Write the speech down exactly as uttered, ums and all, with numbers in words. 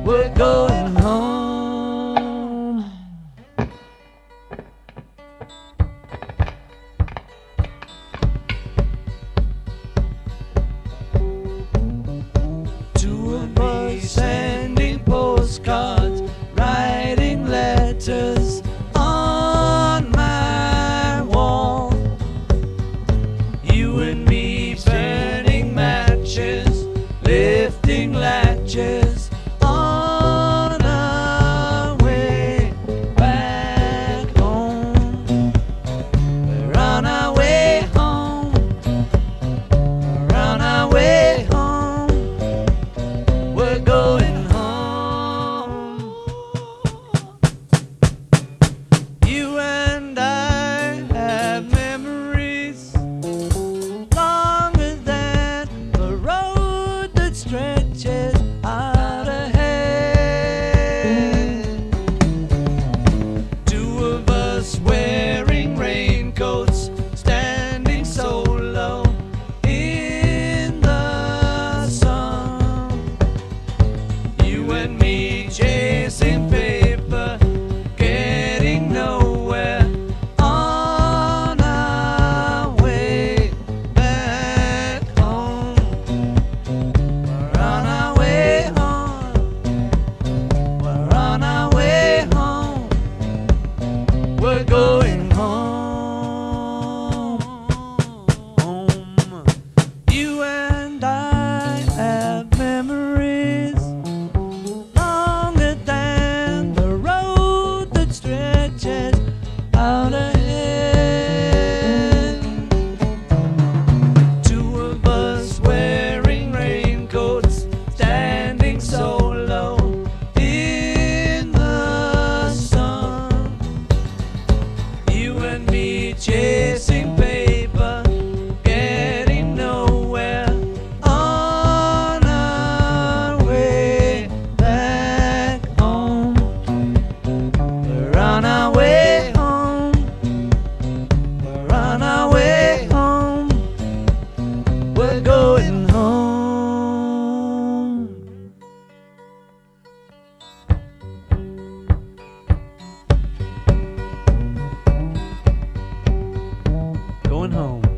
We're going home. Two of us sending postcards, writing letters on my wall. You and me burning matches, lifting latches on our way back home. We're on our way home. We're on our way home. We're going home. You and I have memories longer than the road that stretches out ahead. Two of us wearing raincoats, standing so low in the sun. You and me chasing paper, getting nowhere on our way back home. We're on our way home. We're on our way home. We're going home. Home. You and I have memories longer than the road that stretches out ahead. Two of us wearing raincoats, standing so low in the sun. You and me chasing paper, getting nowhere on our way back home. We're on our way home. We're on our way home. We're going home. Going home.